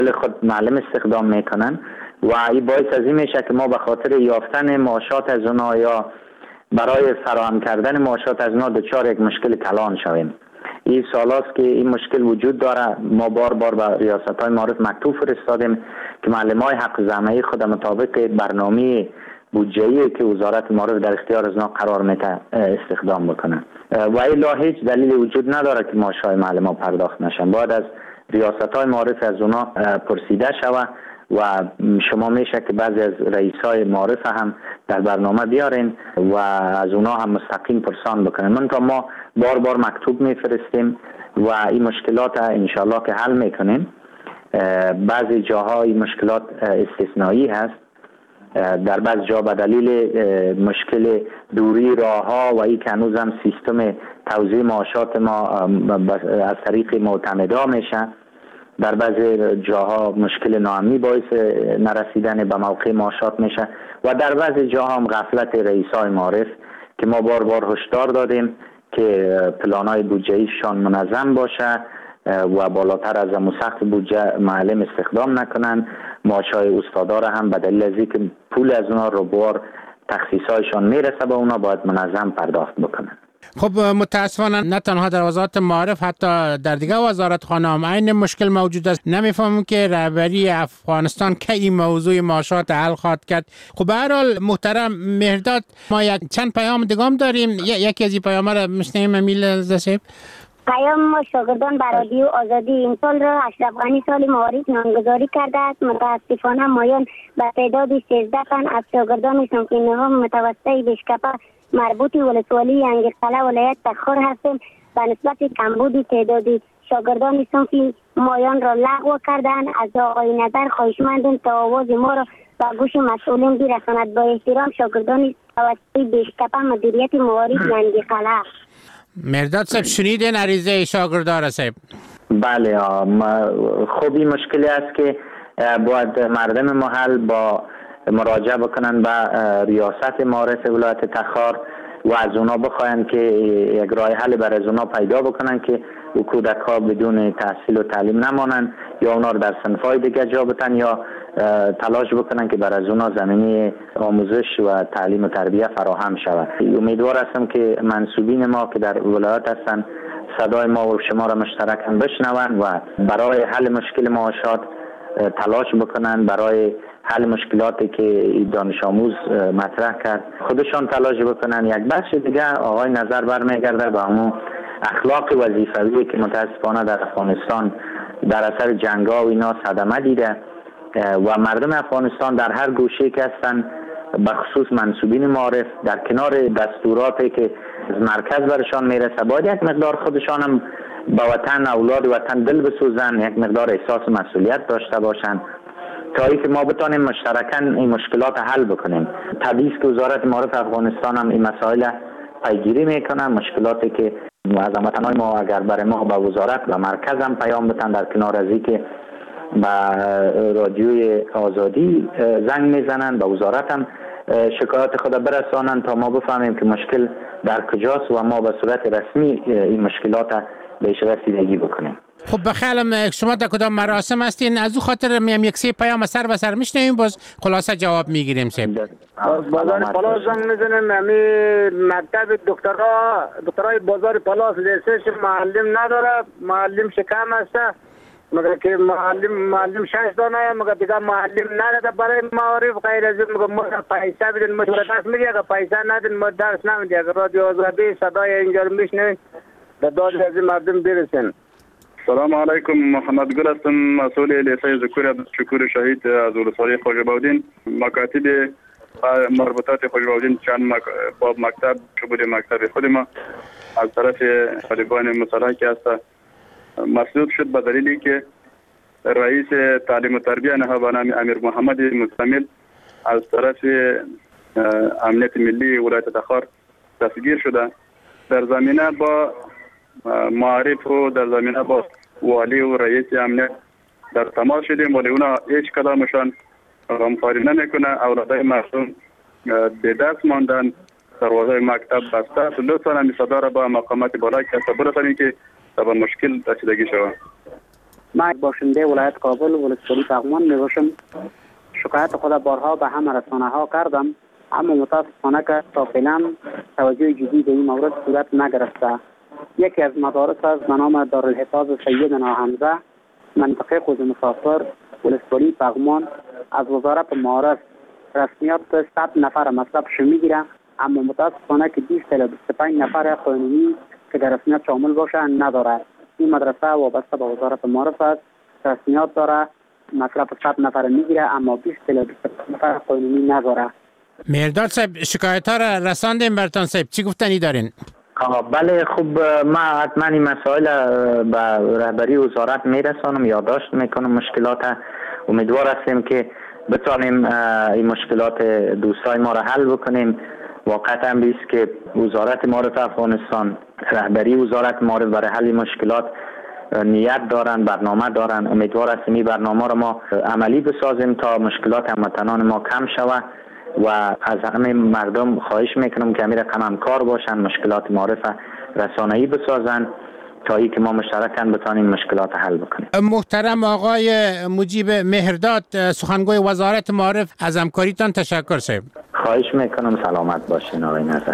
خود معلم استخدام میکنن و این باعث از این میشه که ما به خاطر یافتن معاشات از اونا یا برای فراهم کردن معاشات از اونا دچار یک مشکل کلان شویم. این سالاست که این مشکل وجود داره. ما بار به ریاست‌های معارف مکتوب فرستادیم که معلمای حق زحمه‌ای خود مطابق برنامه بودجه‌ای که وزارت معارف در اختیار از اونا قرار میده استخدام بکنن و الا هیچ دلیل وجود نداره که معاشهای معلمان پرداخت نشن. باید از ریاست‌های معارف از اونا پرسیده شود و شما میشه که بعضی از رئیسای معارف هم در برنامه بیارین و از اونا هم مستقیم پرسان بکنین. من تا ما بار مکتوب میفرستیم و این مشکلات انشالله که حل میکنیم. بعضی جاها این مشکلات استثنایی هست، در بعض جا به دلیل مشکل دوری راهها و این که هنوز هم سیستم توزیع معاشات ما از طریق معتمدا میشه. در بعضی جاها مشکل ناامنی باعث نرسیدن به موقع معاشات میشه و در بعضی جاها هم غفلت رئیسای معارف که ما بار هشدار دادیم که پلانای بودجه‌ایشان منظم باشه و بالاتر از سقف بودجه معلم استخدام نکنن. معاشای استادا را هم به دلیل از اینکه پول از اونا رو بار تخصیصایشان میرسه به اونا باید منظم پرداخت بکنن. خب متاسفانه نه تنها در وزارت معارف، حتی در دیگه وزارتخانه هم این مشکل موجود است. نمیفهمم که رهبری افغانستان کی این موضوع معاشات حل خواهد کرد. خب به هر حال محترم مهرداد، ما چند پیام دیگه هم داریم. یکی از این پیام را میشنویم. امیل زسیب پیام ما شاگردان برادری و آزادی این سال را اشرف غنی سال معارف نامگذاری کرده است. متاسفانه مایان به تعداد 13 تن از شاگردان صنفینه‌ها متوسطه بشکپه مربوط ولسوالی ینگرقله ولایت تخار هستیم. به نسبت کمبود تعداد شاگردان صنفی مایان را لغو کردن. از آقای نظر خواهشمندیم تا آواز ما را به گوش مسئولین برساند. با احترام شاگردان توسط بشکپه مدیریت معارف ینگرقله. مهرداد صاحب شنیدین عریضه شاگردان صاحب؟ بله خوب این مشکلی است که باید مردم محل با مراجعه بکنن به ریاست معارف ولایت تخار و از اونا بخواین که یک راه حل برای از اونا پیدا بکنن که کودک ها بدون تحصیل و تعلیم نمانن یا اونا رو در صنف‌های دیگه جا بدن یا تلاش بکنن که برای از اونا زمینه آموزش و تعلیم و تربیت فراهم شود. امیدوار هستم که منصوبین ما که در ولایت هستن صدای ما و شما را مشترکاً بشنون و برای حل مشکل معاشات تلاش بکنن، برای حل مشکلاتی که دانش آموز مطرح کرد خودشان تلاش بکنن. یک بخش دیگه آقای نظر برمیگرده به همون اخلاق وظیفوی که متاسفانه در افغانستان در اثر جنگ‌ها و اینا صدمه دیده و مردم افغانستان در هر گوشه که هستن به خصوص منصوبین معارف در کنار دستوراتی که از مرکز برشان میرسه باید یک مقدار خودشان هم به وطن، اولاد وطن دل بسوزن، یک مقدار احساس مسئولیت داشته باشن تا اینکه ما بتونیم مشترکاً این مشکلات حل بکنیم. طبیعی است که وزارت معارف افغانستان هم این مسائل پیگیری میکنه. مشکلاتی که از هموطنان ما اگر برای ما به وزارت و مرکز هم پیام بدن در کنار از اینکه به رادیوی آزادی زنگ میزنن به وزارت هم شکایات خود برسانن تا ما بفهمیم که مشکل در کجاست و ما به صورت رسمی این مشکلات بهش رسیدگی بکنیم. خب بخیالم شما در کدام مراسم هستین؟ از او خاطر میم یک سه پیام سر به سر میشنویم باز خلاصه جواب میگیریم. بازار پلاس زنگ میزنیم. همی مکتب دکترای بازار پلاس لیسش معلم نداره، معلم شکم است مگر که معلم 6 دانه مگر دیگه معلم نداره برای معارف غیر از این مگر ما پیسه بدین مشورت دست میگه اگر پیسه ندین ما درس نمیدیم. اگر رادیو آزادی صدای اینجا رو میشنوین به داد از این مردم برسین. سلام علیکم، محمد گل هستم، مسئول لیسه ذکور عبدالشکور شهید از ولسوالی خوجاباودین. مکاتب مربوطات خوجاباودین چند باب مکتب که بوده مکتب خود ما از طرف طالبان مسلح که هست مسدود شد به دلیلی که رئیس تعلیم و تربیت نهاد امیر محمد مستمل از طرف امنیت ملی ولایت تخار دستگیر شده. در زمینه با معارف و در زمینه با والی و رئیس امنیت در تماس شدیم ولی اونا هیچ کدامشان غمخواری نمیکنه. اولادای معصوم به دست ماندن، دروازه مکتب بسته. لطفا این صدا را با مقامات بالا که برسانید که به مشکل رسیدگی شود. من باشنده ولایت کابل ولسوالی پغمان می باشم. شکایت خود بارها به همه رسانه ها کردم، اما متاسفانه که تا فعلا توجه جدی به این مورد صورت نگرفته. یکی از مدارس است به نام دارالحفاظ سیدنا حمزه منطقه خوز مسافر ولسوالی پغمان از وزارت معارف رسمیات 100 نفر مطلبش میگیره، اما متاسفانه که 20 تا 25 نفر قانونی که در رسمیات شامل باشه نداره. این مدرسه وابسته به وزارت معارف است، رسمیات داره، مطلب 100 نفر میگیره اما 20 تا 25 نفر قانونی نداره. مهرداد صاحب شکایت ها را رساندیم برتان صاحب، چی گفتنی دارین؟ بله خوب، ما حتما این مسائل به رهبری وزارت میرسانم، یادداشت میکنم مشکلات. امیدوار هستیم که بتانیم این مشکلات دوستای ما را حل بکنیم. واقعا بیست که وزارت معارف افغانستان، رهبری وزارت معارف برای حل مشکلات نیت دارن، برنامه دارن. امیدوار هستیم این برنامه را ما عملی بسازیم تا مشکلات هموطنان ما کم شود و از همه مردم خواهش میکنم که همین رقم همکار باشن، مشکلات معارف رسانه‌ای بسازن تا ای که ما مشترکاً بتانیم مشکلات حل بکنیم. محترم آقای مجیب مهرداد، سخنگوی وزارت معارف، از همکاریتان تشکر صاحب. خواهش میکنم، سلامت باشین آقای نظر.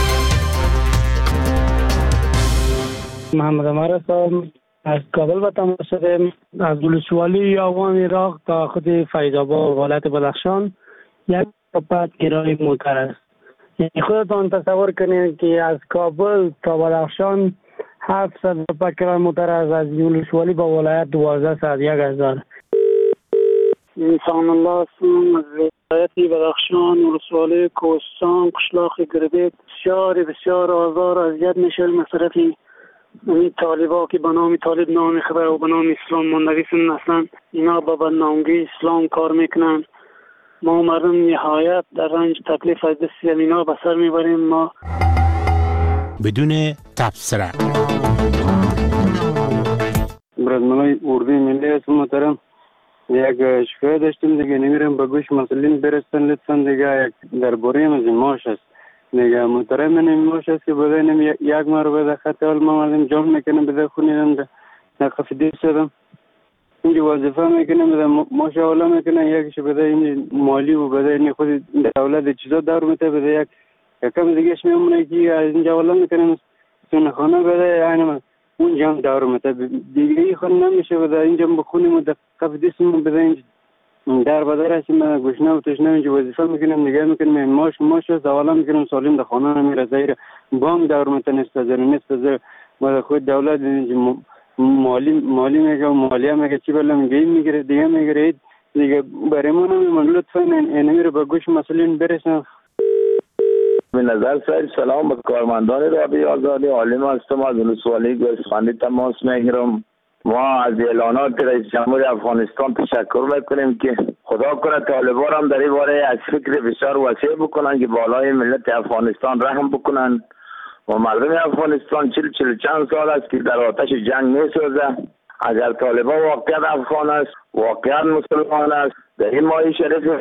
محمد عمر هستم، از کابل به تماس دارم. از ولسوالی آوان عراق تا خود فیض‌آباد ولایت بدخشان یک پات کرایه موتر است. یعنی خودتان تصور کنید که از کابل تا بدخشان 700 پات کرایه موتر است، از ولسوالی به ولایت 12 ساعت 1000. انسان الله هستم، از ولایت بدخشان ولسوالی کوهستان قشلاق گردید. بسیار آزار اذیت میشه مصرف این طالبا که به نام طالب نام خبر و به نام اسلام ماندگی سن اصلا اینا با بدنامگی اسلام کار میکنن. ما مردم نهایت در رنج تکلیف از دست اینا به سر میبریم. ما بدون تبصره برادران اردوی ملی هستم محترم. یک شکایت داشتیم دیگه، نمیرم به گوش مسئولین برسن لطفا دیگه. درباره از ماش است دیگه محترم، من ماش است که بدهیم یک ماه بده خط اول ما مردم جمع میکنم بده خونیدم در خفیدی شدم اینجا وظیفه میکنم بده ماش اولا میکنم یکیش بده این مالی و بده این خود دولت چیزا دار میته بده یک کم دیگهش میمونه که از اینجا اولا میکنم سون خانه بده اینم اونجا هم دار میته دیگه ای خود نمیشه بده اینجا بخونیم و در خفیدی سمون بده اینجا در بدر هستیم. من گوشنه و تشنه اینجا وظیفه میکنم نگه میکنم ماش است اولا میکنم سالیم در خانه نمیره زیر بام دار میته نیست زیر و خود دولت مالی میگه و مالیه میگه چی بله میگه این میگیره دیگه میگیره دیگه برای ما نمیمون. لطفا اینمی به گوش مسئولین برسن. به نظر سایل سلام به کارمندان رادیو آزادی. عالم هستم از ولسوالی گوسفندی تماس میگیرم. ما از اعلانات رئیس جمهور افغانستان تشکر میکنیم که خدا کنه طالبان هم در این باره از فکر بسیار وسیع بکنن که بالای ملت افغانستان رحم بکنن و مردم افغانستان 40 چند سال است که در آتش جنگ میسوزه. اگر طالبان واقعا افغان است، واقعا مسلمان است، در این ماه شریف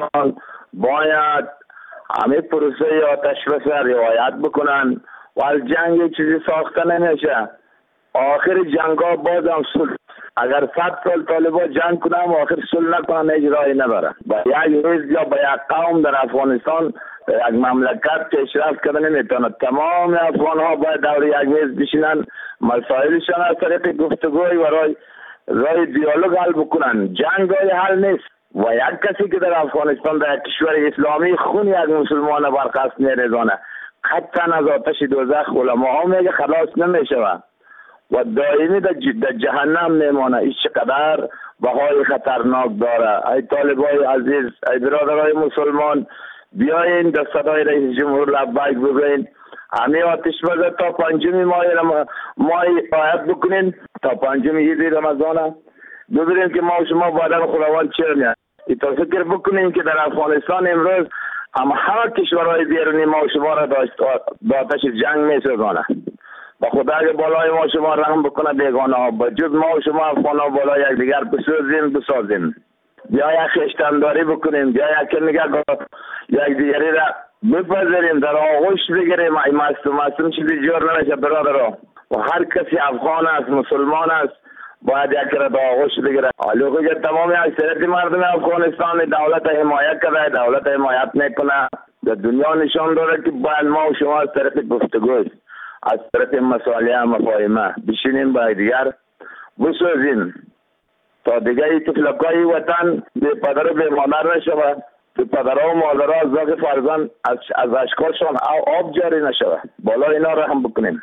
باید همه پروسه آتش بس رعایت بکنن و از جنگ چیزی ساخته نمیشه. آخر جنگ ها باز هم صلح. اگر 100 سال طالبان جنگ کنن و آخر صلح نکنن اجرایی نداره. با یک حزب یا با یک قوم در افغانستان یک مملکت پیشرفت کردن نمیتونه. تمام افغان ها باید دور یک میز بشینن، مسائلشان از طریق گفتگوی و رای دیالوگ حل بکنن. جنگ های حل نیست و یک کسی که در افغانستان در کشور اسلامی خون یک مسلمان برخواست نمیرزانه قطعا از آتش دوزخ علماء میگه خلاص نمیشه و دائمی در جهنم میمانه. این چقدر بهای خطرناک داره. ای طالبای عزیز، ای برادرای مسلمان، بیاین در صدای رئیس جمهور لبیک بگوین همه آتش بزر تا 5 ماه رعایت بکنین، تا 5 عید رمضان ببینیم که ما و شما بعدا خداوند چه میاد. تا فکر بکنیم که در افغانستان امروز همه کشورهای بیرونی ما و شما را با آتش جنگ میسوزانه. با خدا که بالای ما شما رحم بکنه بیگانه ها با جز ما و شما افغان ها بالای یک دیگر بسازیم. بیا یک خشتنداری بکنیم، بیا یک دیگری را بپذیریم، در آغوش بگیریم. ای مستم چیزی جور نمیشه برادر ها. و هر کسی افغان است، مسلمان است، باید یک را آغوش بگیره. حالا که تمام اکثریت مردم افغانستان دولت حمایت کرده، دولت حمایت میکنه، در دنیا نشان داده که باید ما و شما از طرف گفتگوی، از طرف مصالحه مفاهمه بشینیم با دیگر بسازیم تا دیگه این طفلکای وطن به پدر و به مادر نشود، به پدرها و مادرها از ذات فرزند از اشکالشان آب جاری نشود. بالا اینا رحم بکنیم.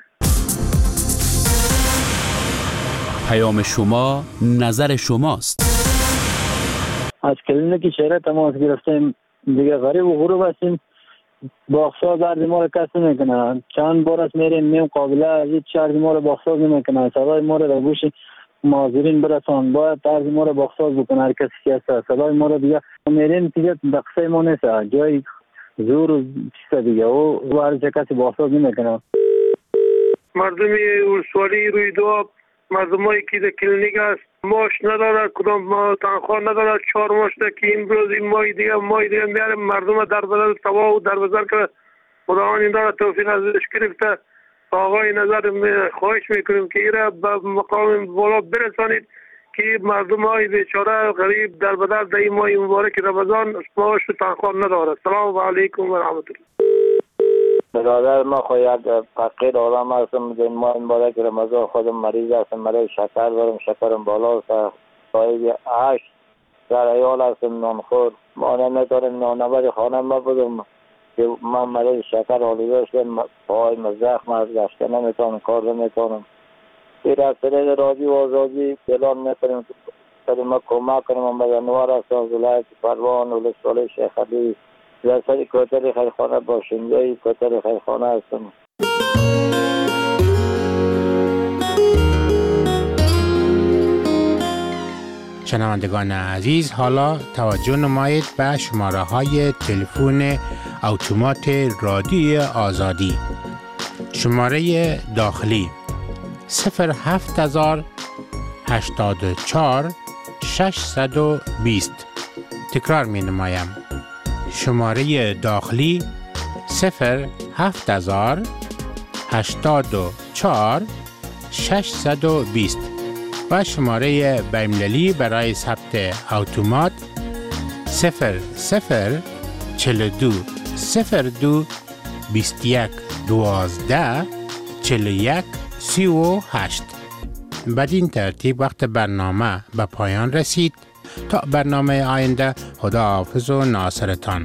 پیام شما نظر شماست. از کلینیک شهر تماس گرفتیم، دیگه غریب و غروب هستیم، باخساز درد ما رو کسی نمیکنه. چند بار است میریم میم قابله هیچ درد ما رو باخساز نمیکنه. صدای ما رو در گوش مازرین برسان، باید درد ما رو باخساز بکنه. هر کسی که هست صدای ما رو دیگه میریم دیگه دقیقه ما نیست، جای زور و چیز دیگه و هر کسی باخساز نمیکنه. مردم ولسوالی رویداد، مردمایی که در کلینیک است ماش نداره، کدام تنخواه نداره، 4 ماش ده که این روز این ماه دیگه میاره مردم در بدر تباه و در بزر کرده. خداوند این داره توفیق ازش گرفته. آقای نظر خواهش میکنیم که ایره به مقام بالا برسانید که مردم های بیچاره غریب در بدر در این ماه مبارک رمضان ماش و تنخواه نداره. سلام علیکم و رحمت الله. برادر ما خواهد فقیر آدم هستم، در ماه مبارک رمضان خودم مریض هستم، مریض شکر دارم، شکرم بالا است، صاحب 8 در عیال هستم، نانخور، ما نمیتونم نانور خانه ما بدم که من مریض شکر آلوده شدم، پای زخم از گشته نمیتونم، کار نمیتونم. پیر از طریق رادیو آزادی اعلان میکنیم که ما کمک کنیم. من انوار هستم از ولایت پروان ولسوالی شیخ علی، در سری کوتر خیرخانه باشنده کوتر خیرخانه هستم. شنوندگان عزیز، حالا توجه نمایید به شماره های تلفن اتومات رادیو آزادی. شماره داخلی 07084 620. تکرار می نمایم. شماره داخلی 07084 620 و شماره بین‌المللی برای ثبت اتومات 0042 02 21 12 41 38. بدین ترتیب وقت برنامه به پایان رسید. تا برنامه آینده، خداحافظ و ناصرتان.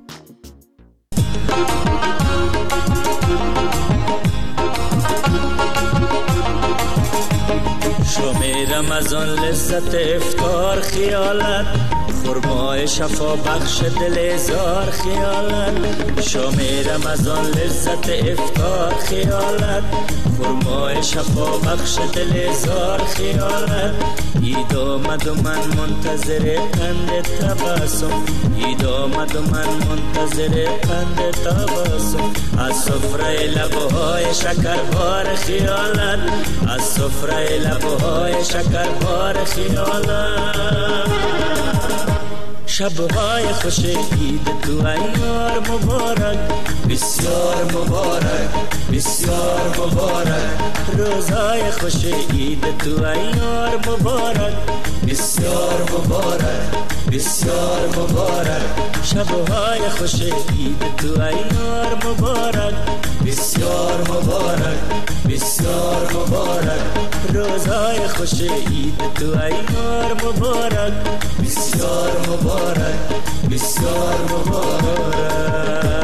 شام رمضان لذت افطار خیالت، خرمای شفا بخش دل زار خیالت. شام رمضان لذت افطار خیالت، خرمای شفا بخش دل زار خیالت. عید آمد و من منتظر قند تبسم، عید آمد و من منتظر قند تبسم. از سفره لبهای شکربار خیالت، از سفره لبهای شکربار خیالت. شبهای خوش عید تو ایار مبارک، بسیار مبارک بسیار مبارک. روزهای خوش عید تو ایار مبارک، بسیار مبارک بسیار مبارک. شبهای خوش عید تو ایار مبارک، بسیار مبارک بسیار مبارک. روزهای خوش عید تو ایار مبارک، بسیار مبارک بسیار مبارک.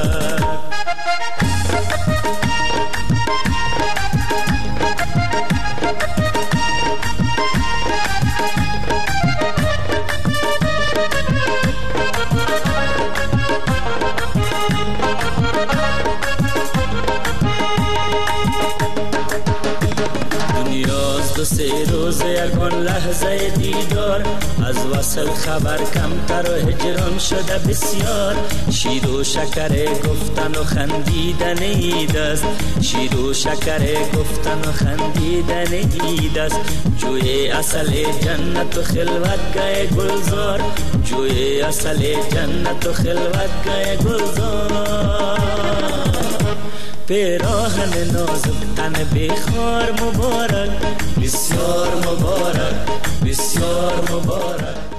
دو سه روز یکان لحظه دیدار، از وصل خبر کمتر و هجران شده بسیار. شیر و شکر گفتن و خندیدن عید است، شیر و شکر گفتن و خندیدن عید است. جوی اصل جنت و خلوت گاه گلزار، جوی اصل جنت و خلوت گاه گلزار. پیراهن نازک تن بخار مبارک، بسیار مبارک، بسیار مبارک.